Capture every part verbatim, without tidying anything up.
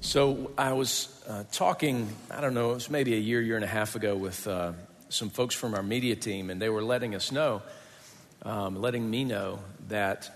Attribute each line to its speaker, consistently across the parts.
Speaker 1: So I was uh, talking, I don't know, it was maybe a year, year and a half ago with uh, some folks from our media team, and they were letting us know, um, letting me know that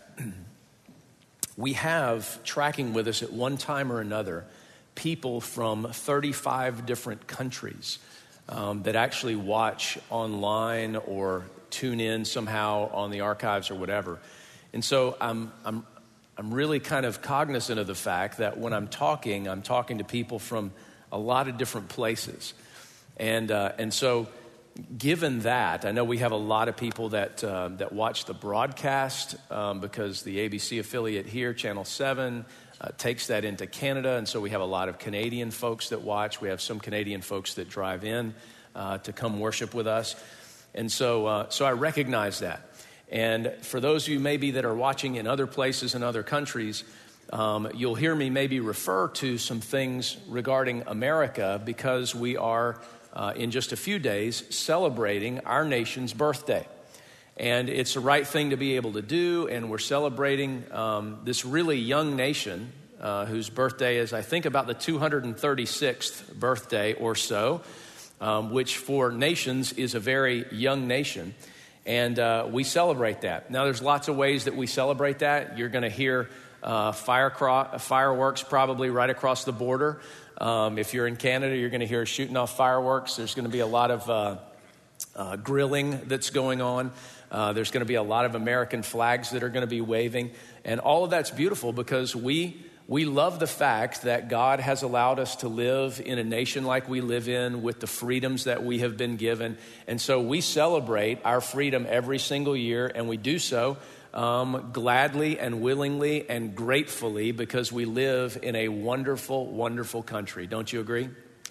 Speaker 1: we have tracking with us at one time or another people from thirty-five different countries um, that actually watch online or tune in somehow on the archives or whatever. And so I'm I'm I'm really kind of cognizant of the fact that when I'm talking, I'm talking to people from a lot of different places. And uh, and so given that, I know we have a lot of people that uh, that watch the broadcast um, because the A B C affiliate here, Channel seven, uh, takes that into Canada. And so we have a lot of Canadian folks that watch. We have some Canadian folks that drive in uh, to come worship with us. And so uh, so I recognize that. And for those of you maybe that are watching in other places in other countries, um, you'll hear me maybe refer to some things regarding America because we are, uh, in just a few days, celebrating our nation's birthday. And it's the right thing to be able to do, and we're celebrating um, this really young nation uh, whose birthday is, I think, about the two hundred thirty-sixth birthday or so, um, which for nations is a very young nation. And uh, we celebrate that. Now, there's lots of ways that we celebrate that. You're going to hear uh, fire cro- fireworks probably right across the border. Um, if you're in Canada, you're going to hear shooting off fireworks. There's going to be a lot of uh, uh, grilling that's going on. Uh, there's going to be a lot of American flags that are going to be waving. And all of that's beautiful because we we love the fact that God has allowed us to live in a nation like we live in with the freedoms that we have been given. And so we celebrate our freedom every single year, and we do so um, gladly and willingly and gratefully because we live in a wonderful, wonderful country. Don't you agree?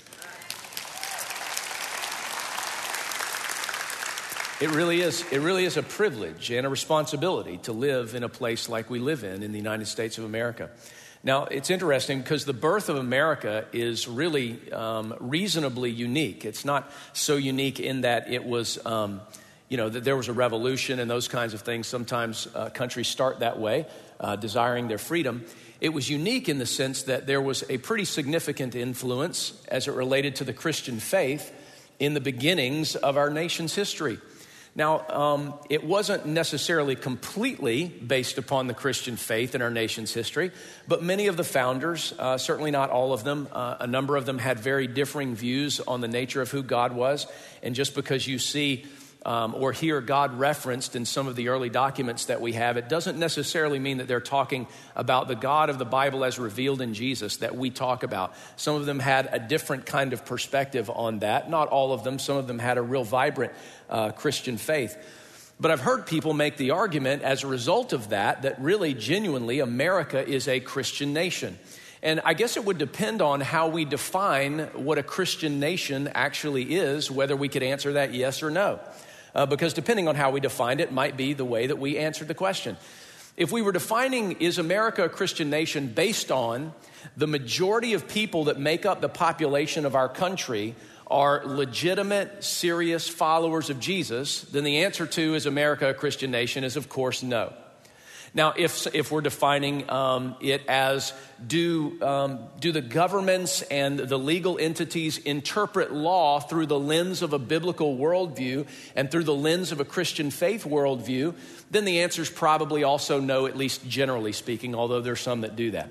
Speaker 1: It really is. It really is a privilege and a responsibility to live in a place like we live in, in the United States of America. Now, it's interesting because the birth of America is really um, reasonably unique. It's not so unique in that it was, um, you know, that there was a revolution and those kinds of things. Sometimes uh, countries start that way, uh, desiring their freedom. It was unique in the sense that there was a pretty significant influence as it related to the Christian faith in the beginnings of our nation's history. Now, um, it wasn't necessarily completely based upon the Christian faith in our nation's history, but many of the founders, uh, certainly not all of them, uh, a number of them had very differing views on the nature of who God was. And just because you see um, or hear God referenced in some of the early documents that we have, it doesn't necessarily mean that they're talking about the God of the Bible as revealed in Jesus that we talk about. Some of them had a different kind of perspective on that. Not all of them. Some of them had a real vibrant Uh, Christian faith. But I've heard people make the argument as a result of that, that really genuinely America is a Christian nation. And I guess it would depend on how we define what a Christian nation actually is, whether we could answer that yes or no. Uh, because depending on how we define it might be the way that we answered the question. If we were defining, is America a Christian nation based on the majority of people that make up the population of our country are legitimate, serious followers of Jesus, then the answer to is America a Christian nation is, of course, no. Now, if if we're defining um, it as do um, do the governments and the legal entities interpret law through the lens of a biblical worldview and through the lens of a Christian faith worldview, then the answer is probably also no, at least generally speaking, although there's some that do that.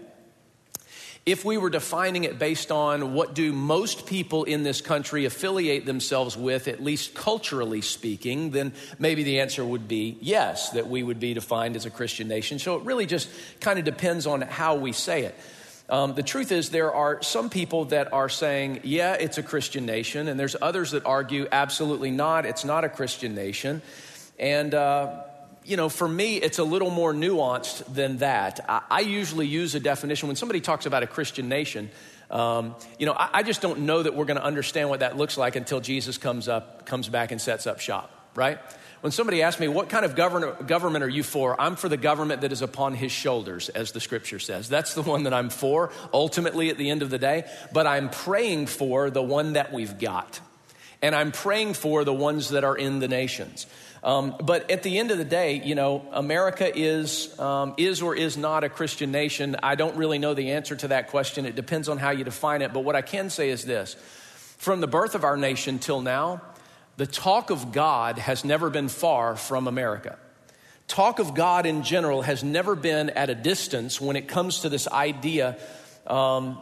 Speaker 1: If we were defining it based on what do most people in this country affiliate themselves with, at least culturally speaking, then maybe the answer would be yes, that we would be defined as a Christian nation. So it really just kind of depends on how we say it. Um, the truth is there are some people that are saying, yeah, it's a Christian nation, and there's others that argue absolutely not, it's not a Christian nation. And uh You know, for me, it's a little more nuanced than that. I, I usually use a definition when somebody talks about a Christian nation. Um, you know, I, I just don't know that we're going to understand what that looks like until Jesus comes up, comes back and sets up shop, right? When somebody asks me, what kind of govern- government are you for? I'm for the government that is upon his shoulders, as the scripture says. That's the one that I'm for, ultimately at the end of the day. But I'm praying for the one that we've got. and I'm praying for the ones that are in the nations. Um, but at the end of the day, you know, America is um, is or is not a Christian nation. I don't really know the answer to that question. It depends on how you define it. But what I can say is this. From the birth of our nation till now, the talk of God has never been far from America. Talk of God in general has never been at a distance when it comes to this idea um,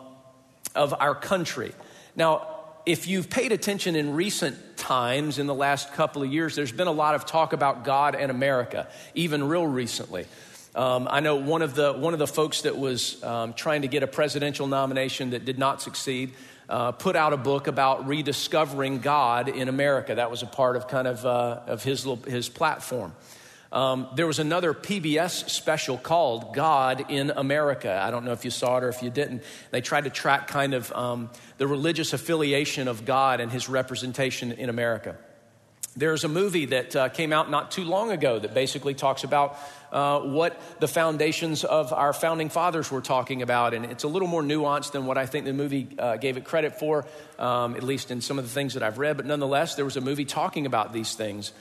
Speaker 1: of our country. Now, if you've paid attention in recent times, in the last couple of years, there's been a lot of talk about God and America, even real recently. Um, I know one of the one of the folks that was um, trying to get a presidential nomination that did not succeed uh, put out a book about rediscovering God in America. That was a part of kind of uh, of his his platform. Um, there was another P B S special called God in America. I don't know if you saw it or if you didn't. They tried to track kind of um, the religious affiliation of God and his representation in America. There's a movie that uh, came out not too long ago that basically talks about uh, what the foundations of our founding fathers were talking about. And it's a little more nuanced than what I think the movie uh, gave it credit for, um, at least in some of the things that I've read. But nonetheless, there was a movie talking about these things.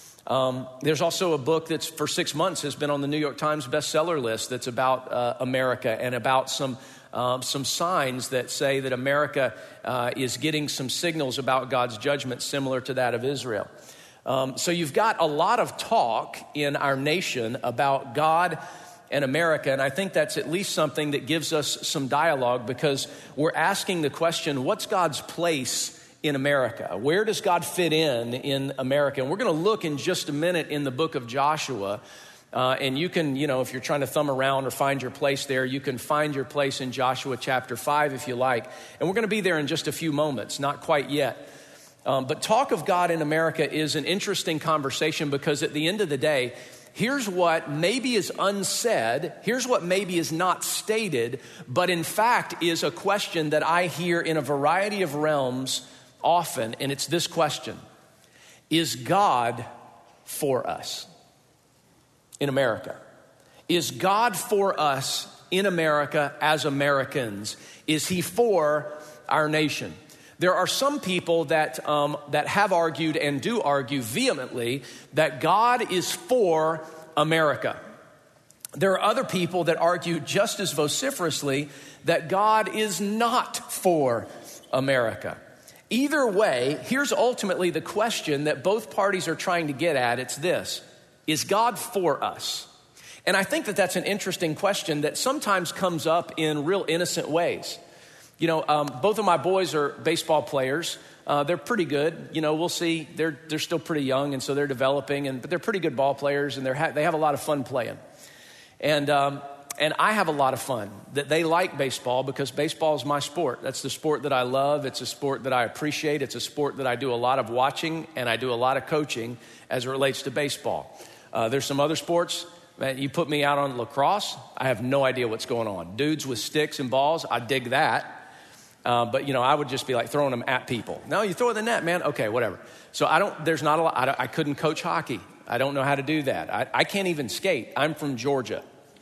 Speaker 1: Um, there's also a book that's for six months has been on the New York Times bestseller list that's about uh, America and about some um, some signs that say that America uh, is getting some signals about God's judgment similar to that of Israel. Um, so you've got a lot of talk in our nation about God and America, and I think that's at least something that gives us some dialogue because we're asking the question, what's God's place in America? Where does God fit in in America? And we're going to look in just a minute in the book of Joshua. Uh, and you can, you know, if you're trying to thumb around or find your place there, you can find your place in Joshua chapter five if you like. And we're going to be there in just a few moments, not quite yet. Um, but talk of God in America is an interesting conversation because at the end of the day, here's what maybe is unsaid, here's what maybe is not stated, but in fact is a question that I hear in a variety of realms often, and it's this question: is God for us in America? Is God for us in America as Americans? Is he for our nation? There are some people that um, that have argued and do argue vehemently that God is for America. There are other people that argue just as vociferously that God is not for America. Either way, here's ultimately the question that both parties are trying to get at. It's this: is God for us? And I think that that's an interesting question that sometimes comes up in real innocent ways. You know, um, both of my boys are baseball players. Uh, they're pretty good. You know, we'll see. They're they're still pretty young, and so they're developing. And but they're pretty good ball players, and they're ha- they have a lot of fun playing. And um, and I have a lot of fun that they like baseball because baseball is my sport. That's the sport that I love. It's a sport that I appreciate. It's a sport that I do a lot of watching, and I do a lot of coaching as it relates to baseball. Uh, there's some other sports. Man, you put me out on lacrosse, I have no idea what's going on. Dudes with sticks and balls, I dig that. Uh, but, you know, I would just be like throwing them at people. No, you throw it in the net, man. Okay, whatever. So I don't, there's not a lot, I, I couldn't coach hockey. I don't know how to do that. I, I can't even skate. I'm from Georgia.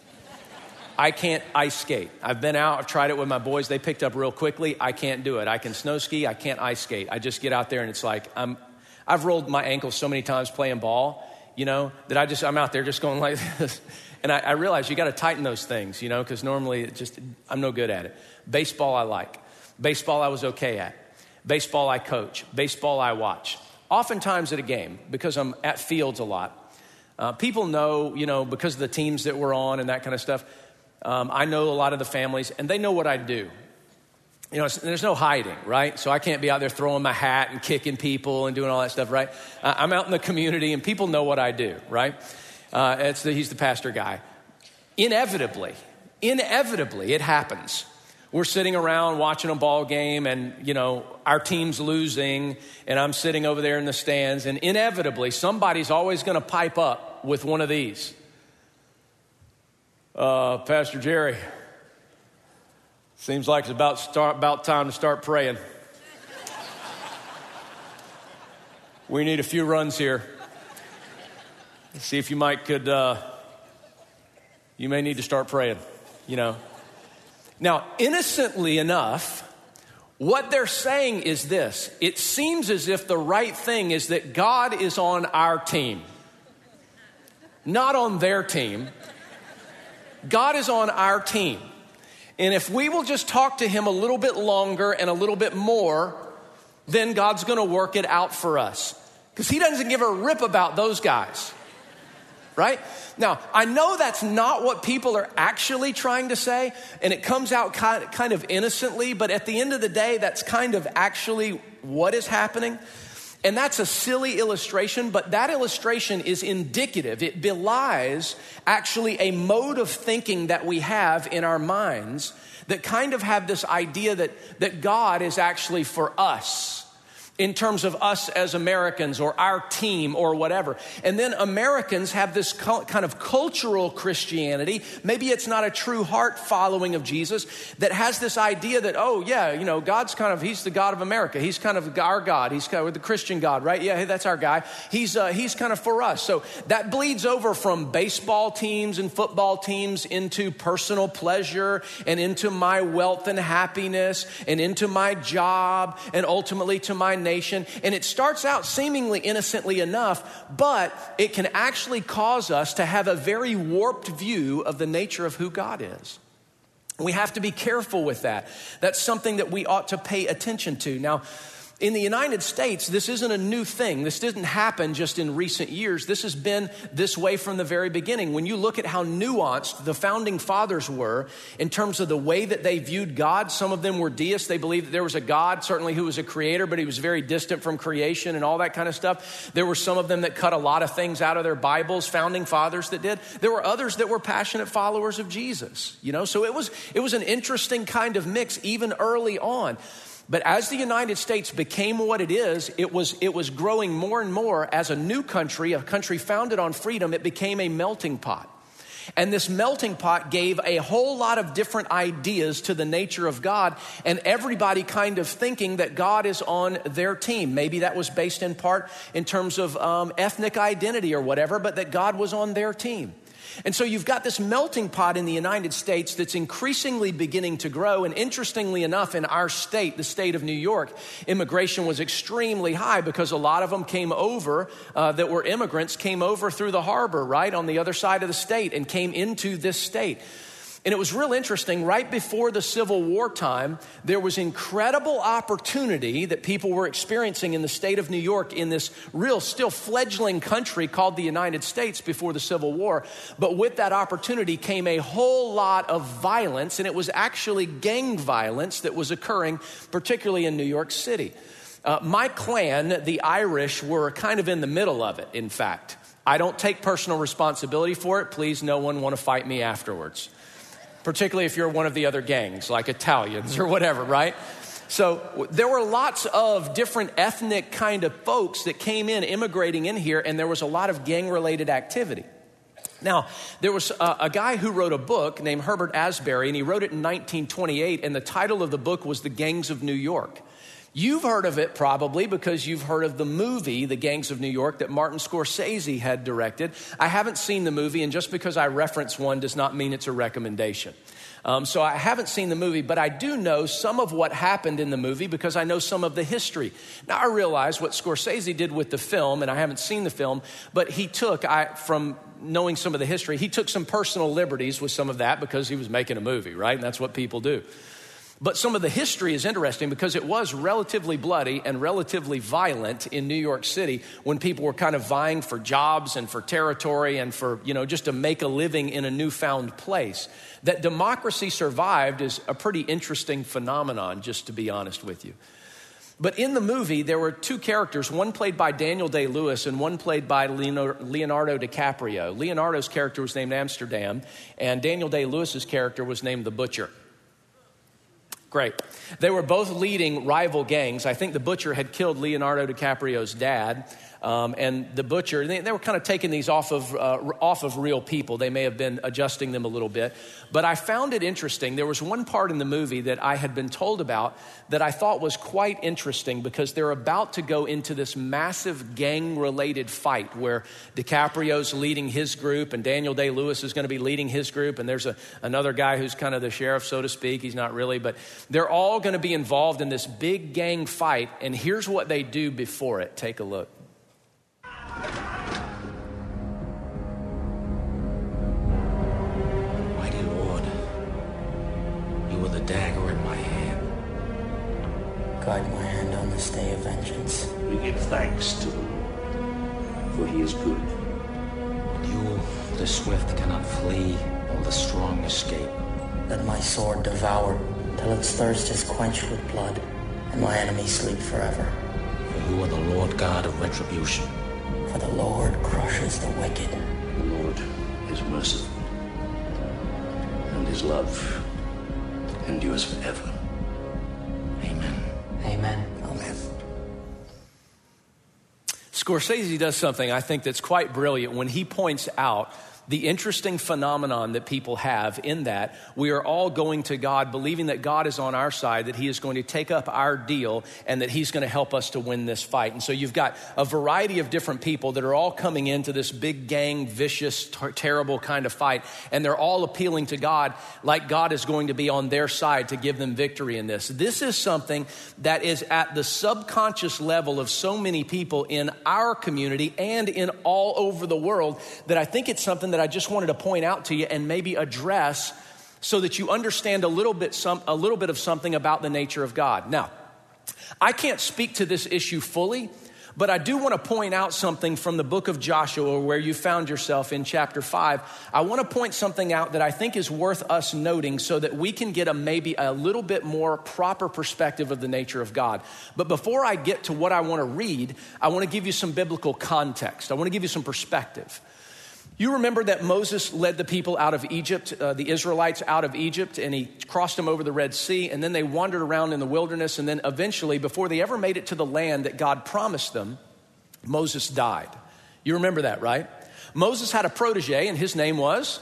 Speaker 1: I can't ice skate. I've been out, I've tried it with my boys. They picked up real quickly. I can't do it. I can snow ski. I can't ice skate. I just get out there and it's like, I'm, I've rolled my ankles so many times playing ball, you know, that I just, I'm out there just going like this. And I, I realize you got to tighten those things, you know, because normally it just, I'm no good at it. Baseball I like. Baseball I was okay at. Baseball I coach. Baseball I watch. Oftentimes at a game because I'm at fields a lot. Uh, people know, you know, because of the teams that we're on and that kind of stuff. Um, I know a lot of the families, and they know what I do. You know, there's no hiding, right? So I can't be out there throwing my hat and kicking people and doing all that stuff, right? Uh, I'm out in the community, and people know what I do, right? Uh, it's the, he's the pastor guy. Inevitably, inevitably, it happens. We're sitting around watching a ball game, and, you know, our team's losing, and I'm sitting over there in the stands, and inevitably, somebody's always going to pipe up with one of these. Uh, Pastor Jerry, seems like it's about start about time to start praying. We need a few runs here. See if you might could, uh, you may need to start praying, you know. Now, innocently enough, What they're saying is this: it seems as if the right thing is that God is on our team, not on their team. God is on our team. And if we will just talk to him a little bit longer and a little bit more, then God's going to work it out for us. Because he doesn't give a rip about those guys, right? Now, I know that's not what people are actually trying to say, and it comes out kind of innocently, but at the end of the day, that's kind of actually what is happening. And that's a silly illustration, but that illustration is indicative. It belies actually a mode of thinking that we have in our minds that kind of have this idea that, that God is actually for us, in terms of us as Americans or our team or whatever. And then Americans have this kind of cultural Christianity. Maybe it's not a true heart following of Jesus that has this idea that, oh yeah, you know, God's kind of, he's the God of America. He's kind of our God. He's kind of the Christian God, right? Yeah, hey, that's our guy. He's, uh, he's kind of for us. So that bleeds over from baseball teams and football teams into personal pleasure and into my wealth and happiness and into my job and ultimately to my nation. And it starts out seemingly innocently enough, but it can actually cause us to have a very warped view of the nature of who God is. We have to be careful with that. That's something that we ought to pay attention to. Now, in the United States, this isn't a new thing. This didn't happen just in recent years. This has been this way from the very beginning. When you look at how nuanced the founding fathers were in terms of the way that they viewed God, some of them were deists. They believed that there was a God, certainly who was a creator, but he was very distant from creation and all that kind of stuff. There were some of them that cut a lot of things out of their Bibles, founding fathers that did. There were others that were passionate followers of Jesus, you know? So it was, it was an interesting kind of mix even early on. But as the United States became what it is, it was, it was growing more and more as a new country, a country founded on freedom. It became a melting pot. And this melting pot gave a whole lot of different ideas to the nature of God, and everybody kind of thinking that God is on their team. Maybe that was based in part in terms of um, ethnic identity or whatever, but that God was on their team. And so you've got this melting pot in the United States that's increasingly beginning to grow. And interestingly enough, in our state, the state of New York, immigration was extremely high because a lot of them came over uh, that were immigrants, came over through the harbor, right, on the other side of the state and came into this state. And it was real interesting. Right before the Civil War time, there was incredible opportunity that people were experiencing in the state of New York in this real still fledgling country called the United States before the Civil War. But with that opportunity came a whole lot of violence, and it was actually gang violence that was occurring, particularly in New York City. Uh, my clan, the Irish, were kind of in the middle of it, in fact. I don't take personal responsibility for it. Please, no one want to fight me afterwards. Particularly if you're one of the other gangs, like Italians or whatever, right? So there were lots of different ethnic kind of folks that came in, immigrating in here, and there was a lot of gang-related activity. Now, there was a, a guy who wrote a book named Herbert Asbury, and he wrote it in nineteen twenty-eight, and the title of the book was The Gangs of New York. You've heard of it probably because you've heard of the movie, The Gangs of New York, that Martin Scorsese had directed. I haven't seen the movie, and just because I reference one does not mean it's a recommendation. Um, so I haven't seen the movie, but I do know some of what happened in the movie because I know some of the history. Now, I realize what Scorsese did with the film, and I haven't seen the film, but he took, I, from knowing some of the history, he took some personal liberties with some of that because he was making a movie, right? And that's what people do. But some of the history is interesting because it was relatively bloody and relatively violent in New York City when people were kind of vying for jobs and for territory and for, you know, just to make a living in a newfound place. That democracy survived is a pretty interesting phenomenon, just to be honest with you. But in the movie, there were two characters, one played by Daniel Day-Lewis and one played by Leonardo DiCaprio. Leonardo's character was named Amsterdam, and Daniel Day-Lewis's character was named the Butcher. Great. They were both leading rival gangs. I think the Butcher had killed Leonardo DiCaprio's dad. Um, and the butcher, they, they were kind of taking these off of uh, off of real people. They may have been adjusting them a little bit. But I found it interesting. There was one part in the movie that I had been told about that I thought was quite interesting because they're about to go into this massive gang-related fight where DiCaprio's leading his group and Daniel Day-Lewis is going to be leading his group. And there's a, another guy who's kind of the sheriff, so to speak. He's not really, but they're all going to be involved in this big gang fight. And here's what they do before it. Take a look.
Speaker 2: Mighty Lord, you were the dagger in my hand.
Speaker 3: Guide my hand on this day of vengeance.
Speaker 4: We give thanks to the Lord, for he is good.
Speaker 2: You, the swift, cannot flee, while the strong escape.
Speaker 3: Let my sword devour till its thirst is quenched with blood, and my enemies sleep forever.
Speaker 2: For you are the Lord God of retribution.
Speaker 3: For the Lord crushes the wicked.
Speaker 4: The Lord is merciful, and his love endures forever.
Speaker 2: Amen.
Speaker 3: Amen. Amen.
Speaker 1: Scorsese does something I think that's quite brilliant when he points out the interesting phenomenon that people have in that we are all going to God believing that God is on our side, that he is going to take up our deal and that he's going to help us to win this fight. And so you've got a variety of different people that are all coming into this big gang, vicious, ter- terrible kind of fight. And they're all appealing to God like God is going to be on their side to give them victory in this. This is something that is at the subconscious level of so many people in our community and in all over the world that I think it's something that I just wanted to point out to you and maybe address so that you understand a little bit some a little bit of something about the nature of God. Now, I can't speak to this issue fully, but I do want to point out something from the book of Joshua where you found yourself in chapter five. I want to point something out that I think is worth us noting so that we can get a maybe a little bit more proper perspective of the nature of God. But before I get to what I want to read, I want to give you some biblical context. I want to give you some perspective. You remember that Moses led the people out of Egypt, uh, the Israelites out of Egypt, and he crossed them over the Red Sea, and then they wandered around in the wilderness, and then eventually, before they ever made it to the land that God promised them, Moses died. You remember that, right? Moses had a protege, and his name was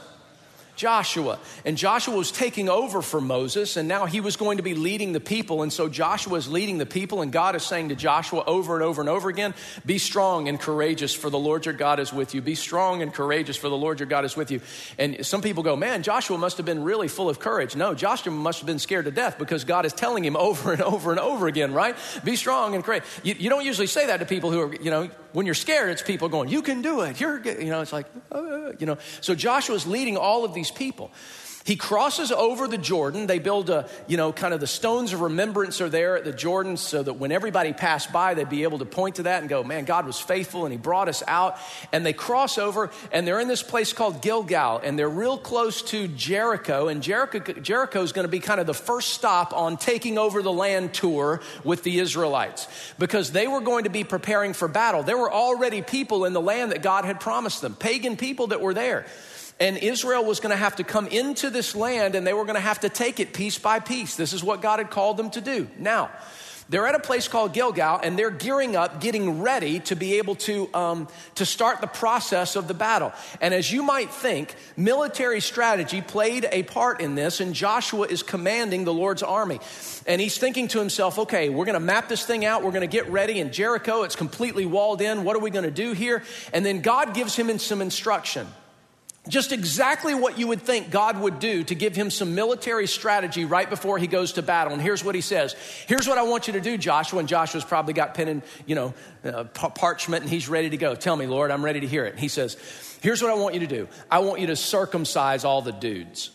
Speaker 1: Joshua. And Joshua was taking over for Moses, and now he was going to be leading the people. And so Joshua is leading the people, and God is saying to Joshua over and over and over again, be strong and courageous, for the Lord your God is with you. Be strong and courageous, for the Lord your God is with you. And some people go, man, Joshua must have been really full of courage. No, Joshua must have been scared to death because God is telling him over and over and over again, right? Be strong and courageous. You, you don't usually say that to people who are, you know, when you're scared, it's people going, you can do it. You're, you know, it's like, uh, you know. So Joshua's leading all of these people. He crosses over the Jordan. They build a, you know, kind of the stones of remembrance are there at the Jordan so that when everybody passed by, they'd be able to point to that and go, man, God was faithful and he brought us out. And they cross over and they're in this place called Gilgal and they're real close to Jericho. And Jericho, Jericho is going to be kind of the first stop on taking over the land tour with the Israelites because they were going to be preparing for battle. There were already people in the land that God had promised them, pagan people that were there. And Israel was going to have to come into this land and they were going to have to take it piece by piece. This is what God had called them to do. Now, they're at a place called Gilgal and they're gearing up, getting ready to be able to, um, to start the process of the battle. And as you might think, military strategy played a part in this, and Joshua is commanding the Lord's army. And he's thinking to himself, okay, we're going to map this thing out. We're going to get ready. In Jericho, it's completely walled in. What are we going to do here? And then God gives him some instruction. Just exactly what you would think God would do to give him some military strategy right before he goes to battle. And here's what he says. Here's what I want you to do, Joshua. And Joshua's probably got pen and, you know, uh, parchment and he's ready to go. Tell me, Lord, I'm ready to hear it. And he says, here's what I want you to do. I want you to circumcise all the dudes.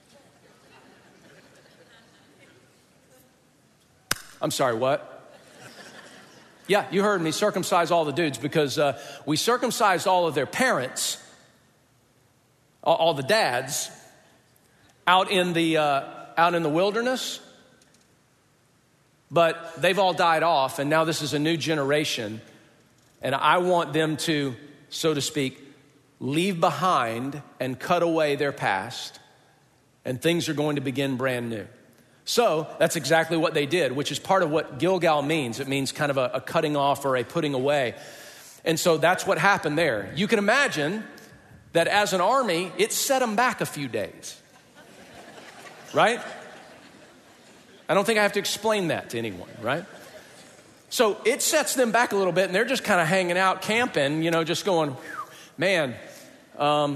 Speaker 1: I'm sorry, what? Yeah, you heard me. Circumcise all the dudes because uh, we circumcised all of their parents, all the dads out in the uh, out in the wilderness, but they've all died off, and now this is a new generation, and I want them to, so to speak, leave behind and cut away their past, and things are going to begin brand new. So that's exactly what they did, which is part of what Gilgal means. It means kind of a, a cutting off or a putting away. And so that's what happened there. You can imagine that as an army, it set them back a few days, right? I don't think I have to explain that to anyone, right? So it sets them back a little bit, and they're just kind of hanging out, camping, you know, just going, man, um,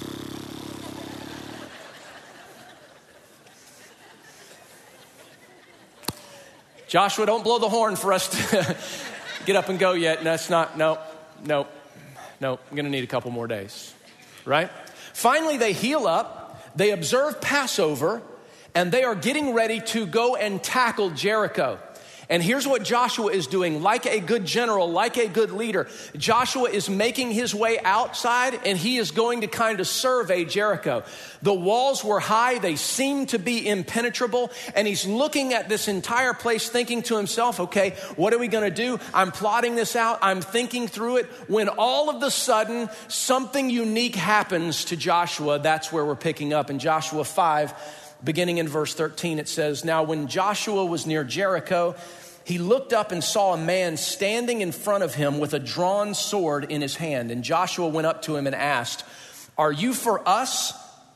Speaker 1: Joshua, don't blow the horn for us to get up and go yet. And that's not, no, no, no, I'm going to need a couple more days, right? Finally, they heal up, they observe Passover, and they are getting ready to go and tackle Jericho. And here's what Joshua is doing. Like a good general, like a good leader, Joshua is making his way outside, and he is going to kind of survey Jericho. The walls were high. They seemed to be impenetrable. And he's looking at this entire place thinking to himself, okay, what are we going to do? I'm plotting this out. I'm thinking through it. When all of a sudden something unique happens to Joshua, that's where we're picking up. In Joshua five, beginning in verse thirteen, it says, now when Joshua was near Jericho, he looked up and saw a man standing in front of him with a drawn sword in his hand. And Joshua went up to him and asked, are you for us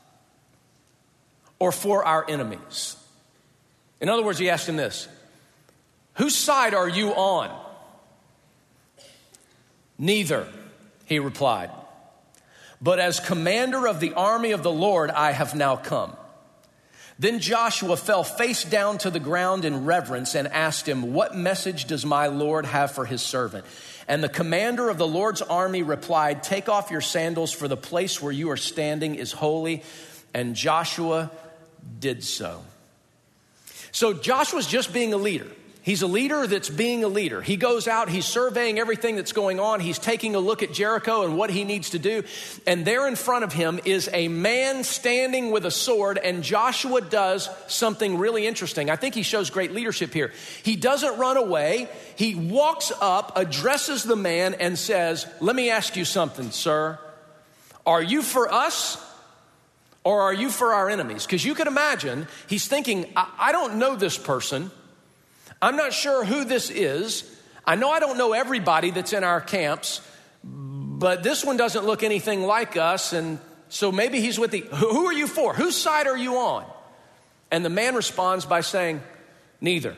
Speaker 1: or for our enemies? In other words, he asked him this, whose side are you on? Neither, he replied. But as commander of the army of the Lord, I have now come. Then Joshua fell face down to the ground in reverence and asked him, what message does my Lord have for his servant? And the commander of the Lord's army replied, take off your sandals, for the place where you are standing is holy. And Joshua did so. So Joshua's just being a leader. He's a leader that's being a leader. He goes out, he's surveying everything that's going on. He's taking a look at Jericho and what he needs to do. And there in front of him is a man standing with a sword, and Joshua does something really interesting. I think he shows great leadership here. He doesn't run away. He walks up, addresses the man, and says, let me ask you something, sir. Are you for us or are you for our enemies? Because you can imagine, he's thinking, I, I don't know this person. I'm not sure who this is. I know I don't know everybody that's in our camps, but this one doesn't look anything like us. And so maybe he's with the, who are you for? Whose side are you on? And the man responds by saying, neither.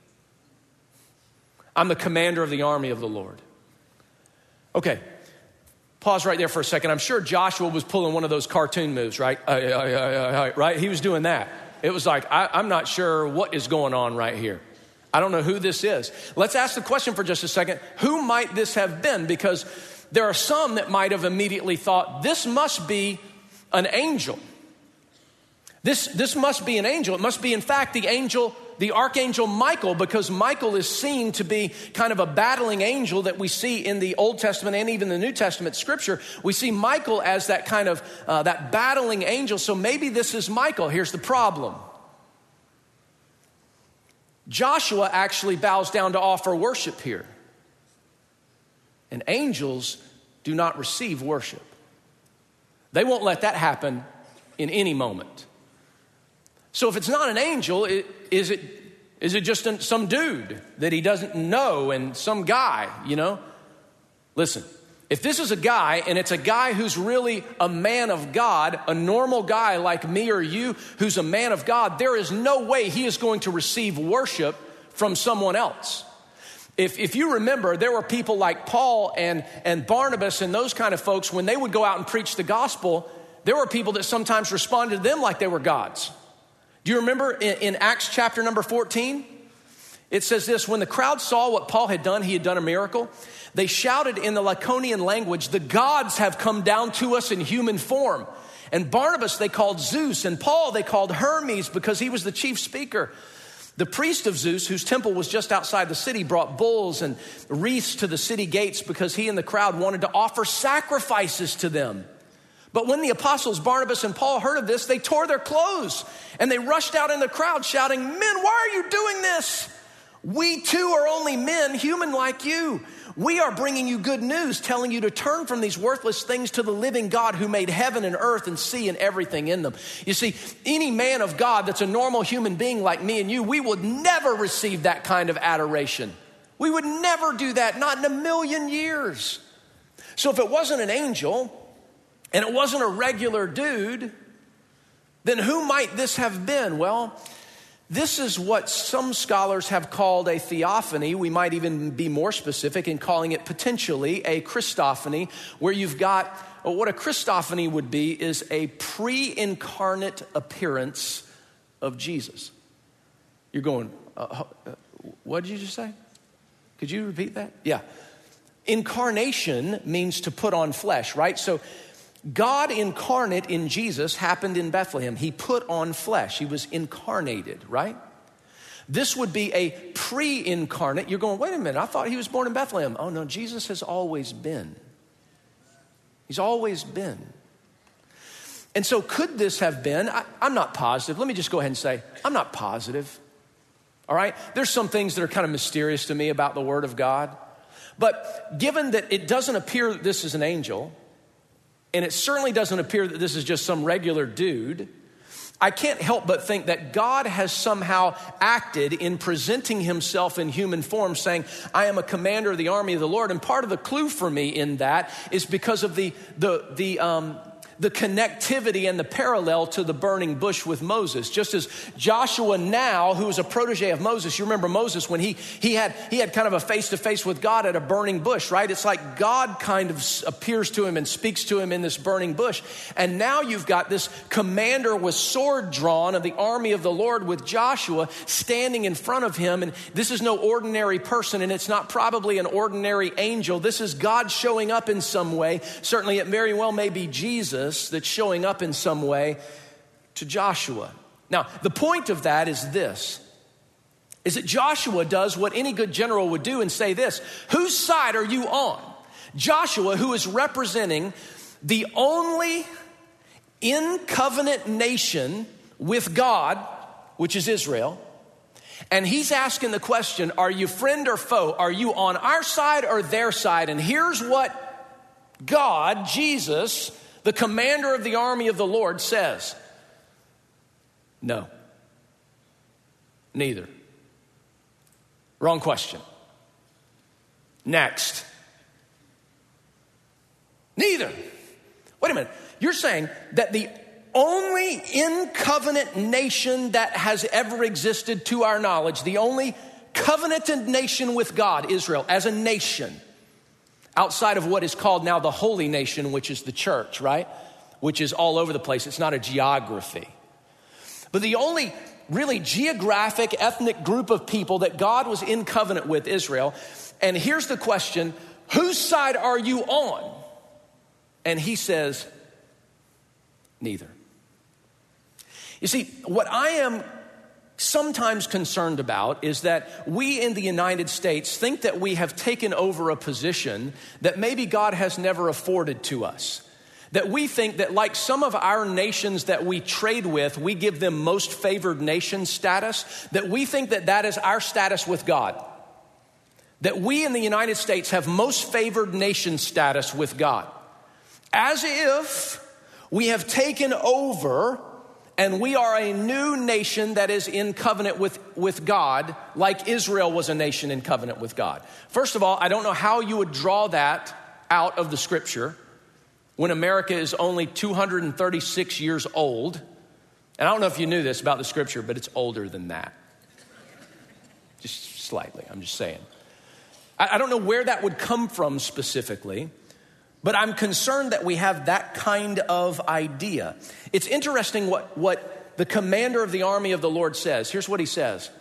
Speaker 1: I'm the commander of the army of the Lord. Okay, pause right there for a second. I'm sure Joshua was pulling one of those cartoon moves, right? Uh, uh, uh, uh, right? He was doing that. It was like, I, I'm not sure what is going on right here. I don't know who this is. Let's ask the question for just a second. Who might this have been? Because there are some that might have immediately thought, this must be an angel. This, this must be an angel. It must be, in fact, the angel, the archangel Michael, because Michael is seen to be kind of a battling angel that we see in the Old Testament and even the New Testament scripture. We see Michael as that kind of, uh, that battling angel. So maybe this is Michael. Here's the problem. Joshua actually bows down to offer worship here. And angels do not receive worship. They won't let that happen in any moment. So if it's not an angel, it, is it is it just some dude that he doesn't know and some guy, you know? Listen, if this is a guy and it's a guy who's really a man of God, a normal guy like me or you who's a man of God, there is no way he is going to receive worship from someone else. If, if you remember, there were people like Paul and, and Barnabas and those kind of folks, when they would go out and preach the gospel, there were people that sometimes responded to them like they were gods. Do you remember in, in Acts chapter number fourteen? It says this, when the crowd saw what Paul had done, he had done a miracle. They shouted in the Lycaonian language, the gods have come down to us in human form. And Barnabas they called Zeus, and Paul they called Hermes because he was the chief speaker. The priest of Zeus, whose temple was just outside the city, brought bulls and wreaths to the city gates because he and the crowd wanted to offer sacrifices to them. But when the apostles Barnabas and Paul heard of this, they tore their clothes and they rushed out in the crowd shouting, men, why are you doing this? We too are only men, human like you. We are bringing you good news, telling you to turn from these worthless things to the living God who made heaven and earth and sea and everything in them. You see, any man of God that's a normal human being like me and you, we would never receive that kind of adoration. We would never do that, not in a million years. So if it wasn't an angel and it wasn't a regular dude, then who might this have been? Well, this is what some scholars have called a theophany. We might even be more specific in calling it potentially a Christophany, where you've got, well, what a Christophany would be is a pre-incarnate appearance of Jesus. You're going, uh, uh, what did you just say? Could you repeat that? Yeah. Incarnation means to put on flesh, right? So God incarnate in Jesus happened in Bethlehem. He put on flesh. He was incarnated, right? This would be a pre-incarnate. You're going, wait a minute, I thought he was born in Bethlehem. Oh no, Jesus has always been. He's always been. And so could this have been, I, I'm not positive. Let me just go ahead and say, I'm not positive. All right? There's some things that are kind of mysterious to me about the Word of God. But given that it doesn't appear that this is an angel, and it certainly doesn't appear that this is just some regular dude, I can't help but think that God has somehow acted in presenting himself in human form, saying, I am a commander of the army of the Lord. And part of the clue for me in that is because of the, the, the, um, the connectivity and the parallel to the burning bush with Moses. Just as Joshua now, who was a protege of Moses, you remember Moses when he, he, had, he had kind of a face-to-face with God at a burning bush, right? It's like God kind of appears to him and speaks to him in this burning bush. And now you've got this commander with sword drawn of the army of the Lord with Joshua standing in front of him. And this is no ordinary person, and it's not probably an ordinary angel. This is God showing up in some way. Certainly it very well may be Jesus that's showing up in some way to Joshua. Now, the point of that is this, is that Joshua does what any good general would do and say this: whose side are you on? Joshua, who is representing the only in covenant nation with God, which is Israel, and he's asking the question, are you friend or foe? Are you on our side or their side? And here's what God, Jesus, the commander of the army of the Lord, says: no, neither. Wrong question. Next. Neither. Wait a minute. You're saying that the only in covenant nation that has ever existed to our knowledge, the only covenanted nation with God, Israel, as a nation, outside of what is called now the holy nation, which is the church, right? Which is all over the place. It's not a geography. But the only really geographic, ethnic group of people that God was in covenant with, Israel. And here's the question: whose side are you on? And he says, neither. You see, what I am sometimes concerned about is that we in the United States think that we have taken over a position that maybe God has never afforded to us. That we think that, like some of our nations that we trade with, we give them most favored nation status, that we think that that is our status with God. That we in the United States have most favored nation status with God. As if we have taken over and we are a new nation that is in covenant with, with God, like Israel was a nation in covenant with God. First of all, I don't know how you would draw that out of the scripture when America is only two hundred thirty-six years old. And I don't know if you knew this about the scripture, but it's older than that. Just slightly, I'm just saying. I, I don't know where that would come from specifically, but I'm concerned that we have that kind of idea. It's interesting what, what the commander of the army of the Lord says. Here's what he says.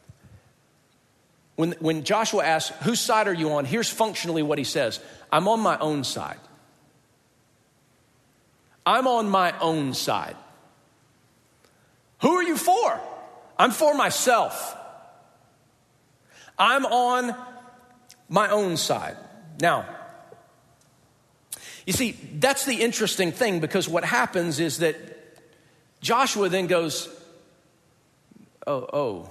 Speaker 1: When, when Joshua asks, whose side are you on? Here's functionally what he says. I'm on my own side. I'm on my own side. Who are you for? I'm for myself. I'm on my own side. Now, you see, that's the interesting thing, because what happens is that Joshua then goes, oh, oh,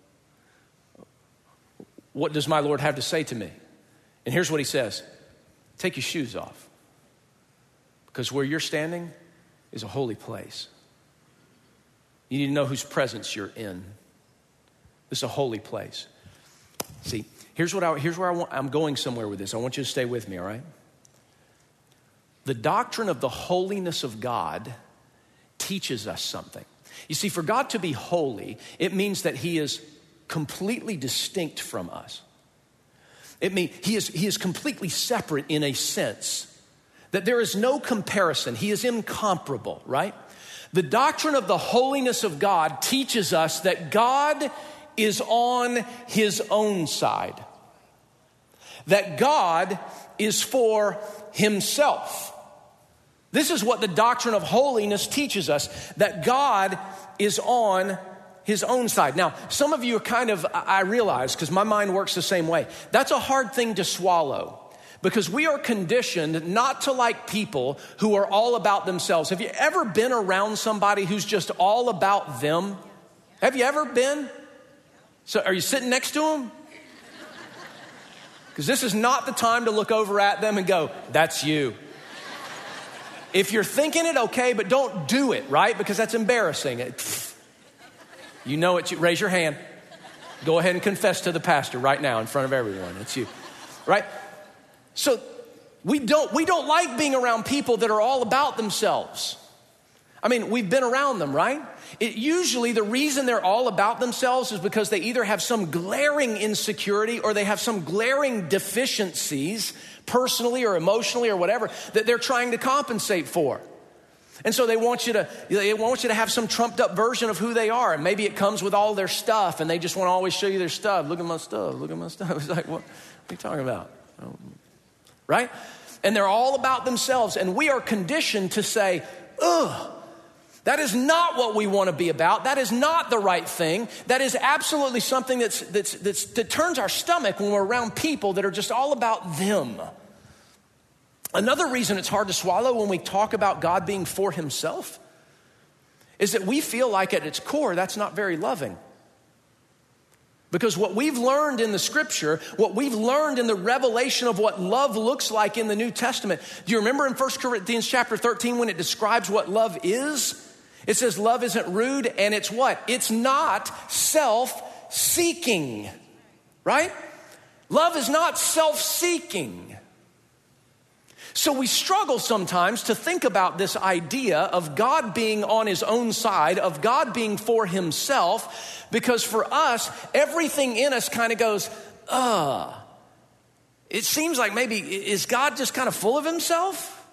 Speaker 1: what does my Lord have to say to me? And here's what he says: take your shoes off, because where you're standing is a holy place. You need to know whose presence you're in. This is a holy place. See, here's what I, here's where I want, I'm going somewhere with this. I want you to stay with me, all right? the doctrine of the holiness of God teaches us something. You see, for God to be holy, it means that he is completely distinct from us. It means he is, he is completely separate in a sense, that there is no comparison. He is incomparable, right? The doctrine of the holiness of God teaches us that God is on his own side, that God is for himself. This is what the doctrine of holiness teaches us, that God is on his own side. Now, some of you are kind of, I realize, because my mind works the same way. That's a hard thing to swallow because we are conditioned not to like people who are all about themselves. Have you ever been around somebody who's just all about them? Have you ever been? So are you sitting next to them? Because this is not the time to look over at them and go, that's you. If you're thinking it, okay, but don't do it, right? Because that's embarrassing. It, you know it, raise your hand. Go ahead and confess to the pastor right now in front of everyone. It's you, right? So we don't, we don't like being around people that are all about themselves. I mean, we've been around them, right? It usually the reason they're all about themselves is because they either have some glaring insecurity or they have some glaring deficiencies personally or emotionally or whatever that they're trying to compensate for. And so they want you to, they want you to have some trumped up version of who they are. And maybe it comes with all their stuff and they just want to always show you their stuff. Look at my stuff, look at my stuff. It's like, what, what are you talking about? Right? And they're all about themselves. And we are conditioned to say, ugh, that is not what we want to be about. That is not the right thing. That is absolutely something that's, that's, that's, that turns our stomach when we're around people that are just all about them. Another reason it's hard to swallow when we talk about God being for himself is that we feel like at its core, that's not very loving. Because what we've learned in the scripture, what we've learned in the revelation of what love looks like in the New Testament. Do you remember in First Corinthians chapter thirteen when it describes what love is? It says love isn't rude and it's what? It's not self-seeking, right? Love is not self-seeking. So we struggle sometimes to think about this idea of God being on his own side, of God being for himself, because for us, everything in us kind of goes, uh, it seems like maybe, is God just kind of full of himself?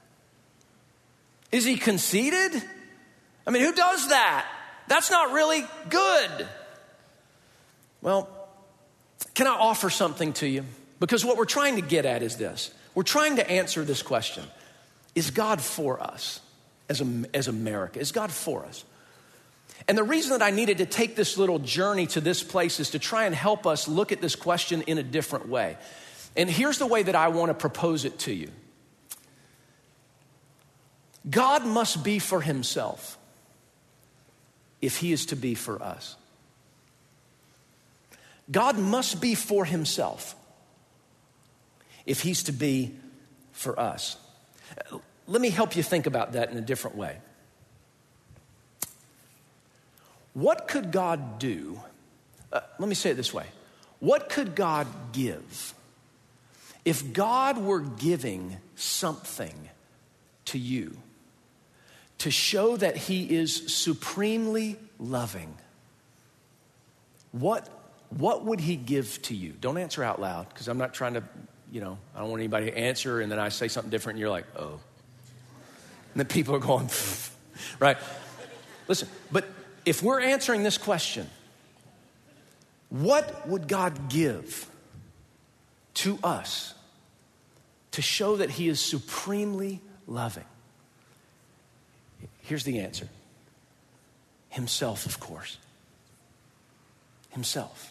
Speaker 1: Is he conceited? I mean, who does that? That's not really good. Well, can I offer something to you? Because what we're trying to get at is this. We're trying to answer this question. Is God for us as, a, as America? Is God for us? And the reason that I needed to take this little journey to this place is to try and help us look at this question in a different way. And here's the way that I want to propose it to you. God must be for himself if he is to be for us. God must be for himself if he's to be for us. Let me help you think about that in a different way. What could God do? Uh, let me say it this way. What could God give if God were giving something to you to show that he is supremely loving? What, what would he give to you? Don't answer out loud because I'm not trying to, you know, I don't want anybody to answer and then I say something different and you're like, oh. And then people are going, right? Listen, but if we're answering this question, what would God give to us to show that he is supremely loving? Here's the answer. Himself, of course. Himself.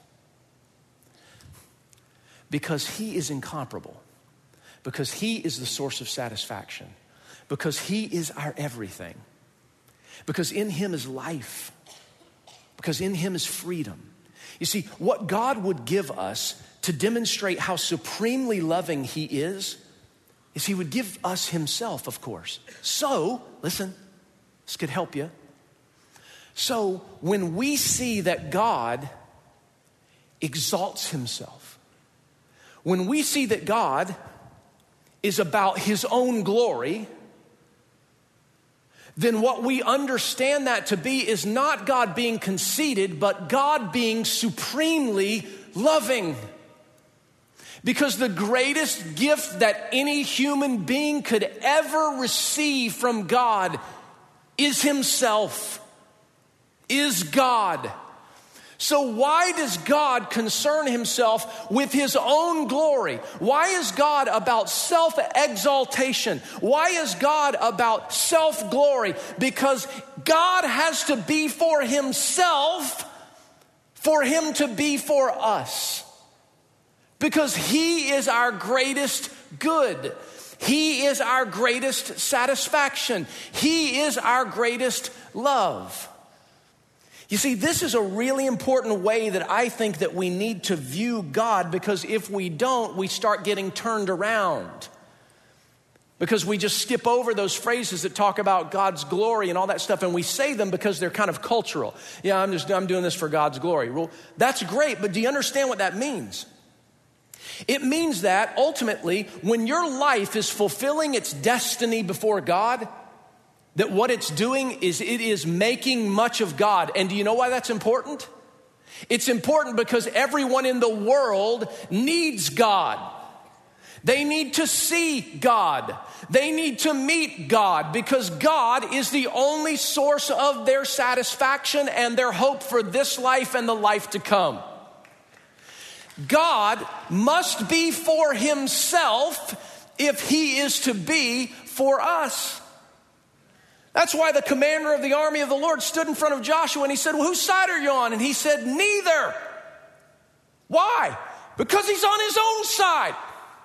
Speaker 1: Because he is incomparable. Because he is the source of satisfaction. Because he is our everything. Because in him is life. Because in him is freedom. You see, what God would give us to demonstrate how supremely loving he is, is he would give us himself, of course. So, listen, this could help you. So, when we see that God exalts himself, when we see that God is about his own glory, then what we understand that to be is not God being conceited, but God being supremely loving. Because the greatest gift that any human being could ever receive from God is himself, is God. So why does God concern himself with his own glory? Why is God about self-exaltation? Why is God about self-glory? Because God has to be for himself for him to be for us. Because he is our greatest good. He is our greatest satisfaction. He is our greatest love. You see, this is a really important way that I think that we need to view God, because if we don't, we start getting turned around. Because we just skip over those phrases that talk about God's glory and all that stuff, and we say them because they're kind of cultural. Yeah, I'm just I'm doing this for God's glory. Well, that's great, but do you understand what that means? It means that ultimately, when your life is fulfilling its destiny before God, that what it's doing is it is making much of God. And do you know why that's important? It's important because everyone in the world needs God. They need to see God. They need to meet God, because God is the only source of their satisfaction and their hope for this life and the life to come. God must be for himself if he is to be for us. That's why the commander of the army of the Lord stood in front of Joshua and he said, well, whose side are you on? And he said, neither. Why? Because he's on his own side.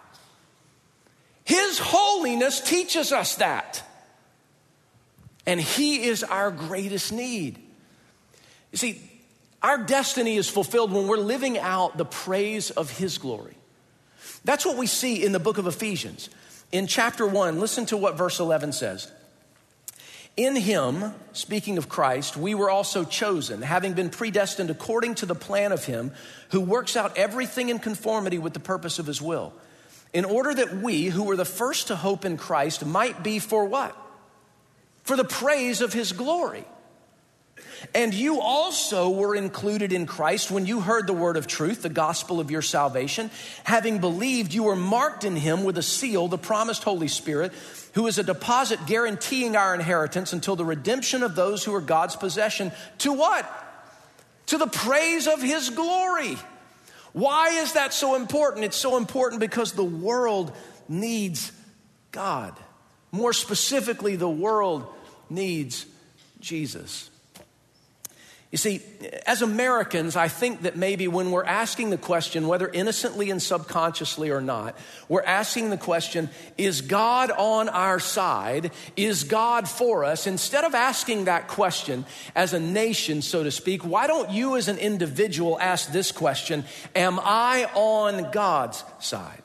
Speaker 1: His holiness teaches us that. And he is our greatest need. You see, our destiny is fulfilled when we're living out the praise of his glory. That's what we see in the book of Ephesians. In chapter one, listen to what verse eleven says. In him, speaking of Christ, we were also chosen, having been predestined according to the plan of him who works out everything in conformity with the purpose of his will, in order that we, who were the first to hope in Christ, might be for what? For the praise of his glory. And you also were included in Christ when you heard the word of truth, the gospel of your salvation. Having believed, you were marked in him with a seal, the promised Holy Spirit, who is a deposit guaranteeing our inheritance until the redemption of those who are God's possession. To what? To the praise of his glory. Why is that so important? It's so important because the world needs God. More specifically, the world needs Jesus. You see, as Americans, I think that maybe when we're asking the question, whether innocently and subconsciously or not, we're asking the question, is God on our side? Is God for us? Instead of asking that question as a nation, so to speak, why don't you as an individual ask this question, am I on God's side?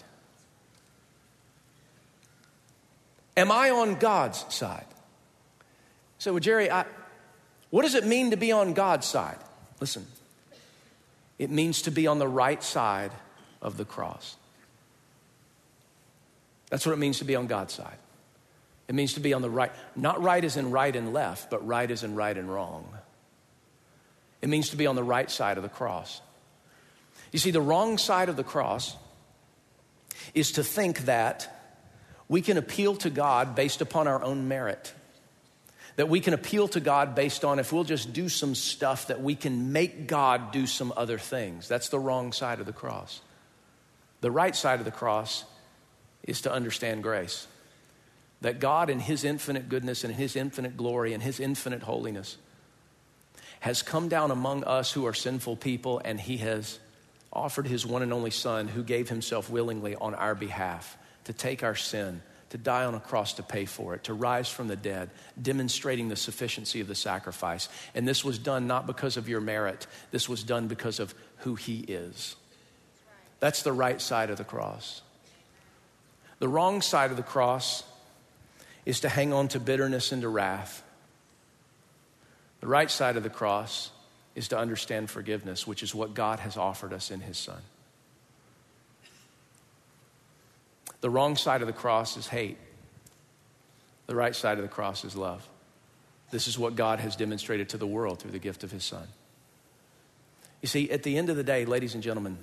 Speaker 1: Am I on God's side? So, well, Jerry, I... what does it mean to be on God's side? Listen, it means to be on the right side of the cross. That's what it means to be on God's side. It means to be on the right, not right as in right and left, but right as in right and wrong. It means to be on the right side of the cross. You see, the wrong side of the cross is to think that we can appeal to God based upon our own merit. That we can appeal to God based on if we'll just do some stuff that we can make God do some other things. That's the wrong side of the cross. The right side of the cross is to understand grace. That God in his infinite goodness and his infinite glory and his infinite holiness has come down among us who are sinful people, and he has offered his one and only son who gave himself willingly on our behalf to take our sin, to die on a cross to pay for it, to rise from the dead, demonstrating the sufficiency of the sacrifice. And this was done not because of your merit. This was done because of who he is. That's the right side of the cross. The wrong side of the cross is to hang on to bitterness and to wrath. The right side of the cross is to understand forgiveness, which is what God has offered us in his son. The wrong side of the cross is hate. The right side of the cross is love. This is what God has demonstrated to the world through the gift of his Son. You see, at the end of the day, ladies and gentlemen,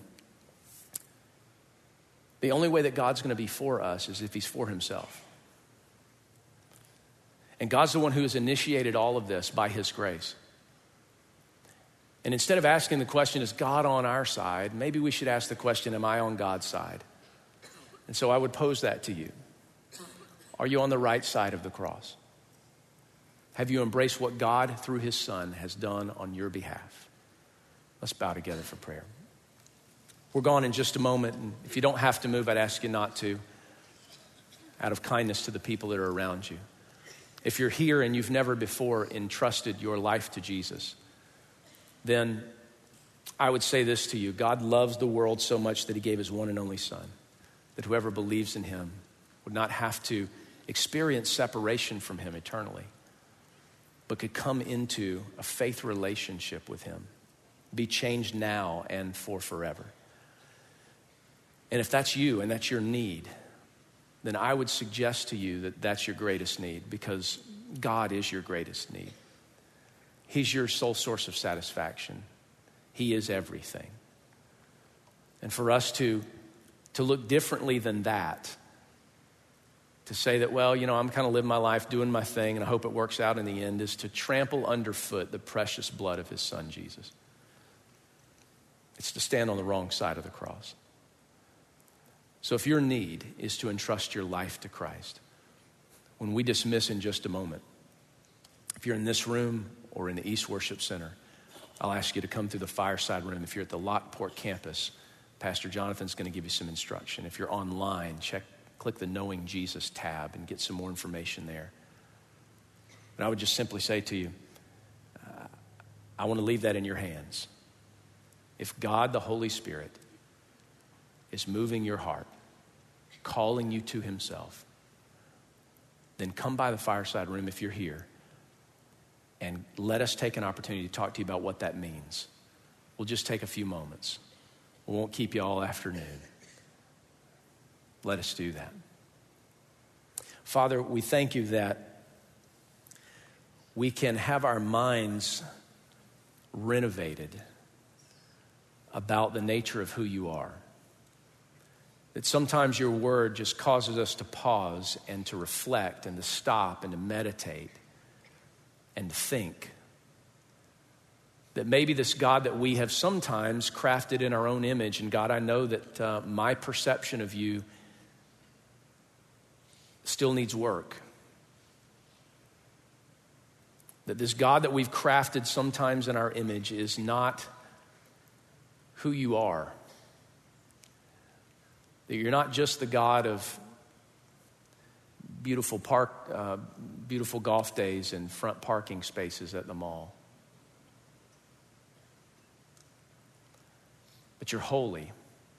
Speaker 1: the only way that God's going to be for us is if he's for himself. And God's the one who has initiated all of this by his grace. And instead of asking the question, is God on our side? Maybe we should ask the question, am I on God's side? And so I would pose that to you. Are you on the right side of the cross? Have you embraced what God, through his Son, has done on your behalf? Let's bow together for prayer. We're gone in just a moment, and if you don't have to move, I'd ask you not to, out of kindness to the people that are around you. If you're here and you've never before entrusted your life to Jesus, then I would say this to you. God loves the world so much that he gave his one and only Son, that whoever believes in him would not have to experience separation from him eternally, but could come into a faith relationship with him, be changed now and for forever. And if that's you and that's your need, then I would suggest to you that that's your greatest need, because God is your greatest need. He's your sole source of satisfaction. He is everything. And for us to, to look differently than that, to say that, well, you know, I'm kind of living my life, doing my thing, and I hope it works out in the end, is to trample underfoot the precious blood of his Son, Jesus. It's to stand on the wrong side of the cross. So if your need is to entrust your life to Christ, when we dismiss in just a moment, if you're in this room or in the East Worship Center, I'll ask you to come through the fireside room. If you're at the Lockport campus, Pastor Jonathan's going to give you some instruction. If you're online, check click the Knowing Jesus tab and get some more information there. But I would just simply say to you, uh, I want to leave that in your hands. If God, the Holy Spirit, is moving your heart, calling you to himself, then come by the fireside room if you're here, and let us take an opportunity to talk to you about what that means. We'll just take a few moments. We won't keep you all afternoon. Let us do that. Father, we thank you that we can have our minds renovated about the nature of who you are. That sometimes your word just causes us to pause and to reflect and to stop and to meditate and to think. That maybe this God that we have sometimes crafted in our own image, and God, I know that uh, my perception of you still needs work. That this God that we've crafted sometimes in our image is not who you are. That you're not just the God of beautiful park, uh, beautiful golf days and front parking spaces at the mall. But you're holy.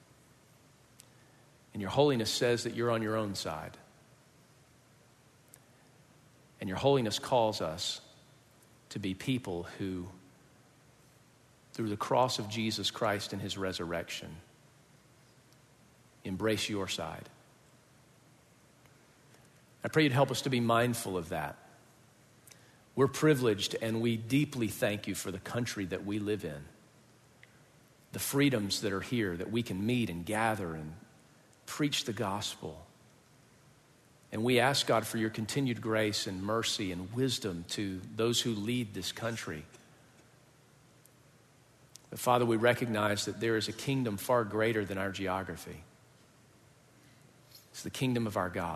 Speaker 1: And your holiness says that you're on your own side. And your holiness calls us to be people who, through the cross of Jesus Christ and his resurrection, embrace your side. I pray you'd help us to be mindful of that. We're privileged, and we deeply thank you for the country that we live in, the freedoms that are here, that we can meet and gather and preach the gospel. And we ask, God, for your continued grace and mercy and wisdom to those who lead this country. But Father, we recognize that there is a kingdom far greater than our geography. It's the kingdom of our God.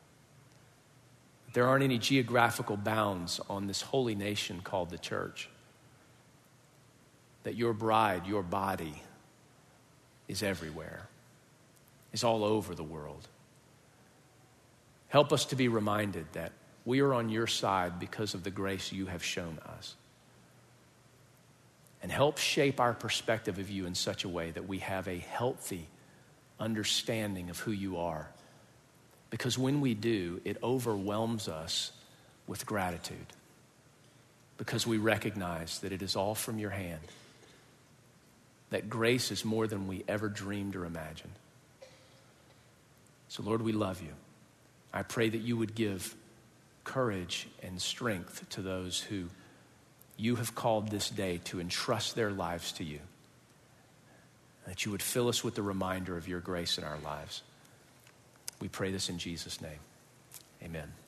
Speaker 1: There aren't any geographical bounds on this holy nation called the church. That your bride, your body, is everywhere, is all over the world. Help us to be reminded that we are on your side because of the grace you have shown us. And help shape our perspective of you in such a way that we have a healthy understanding of who you are. Because when we do, it overwhelms us with gratitude. Because we recognize that it is all from your hand. That grace is more than we ever dreamed or imagined. So, Lord, we love you. I pray that you would give courage and strength to those who you have called this day to entrust their lives to you. That you would fill us with the reminder of your grace in our lives. We pray this in Jesus' name. Amen.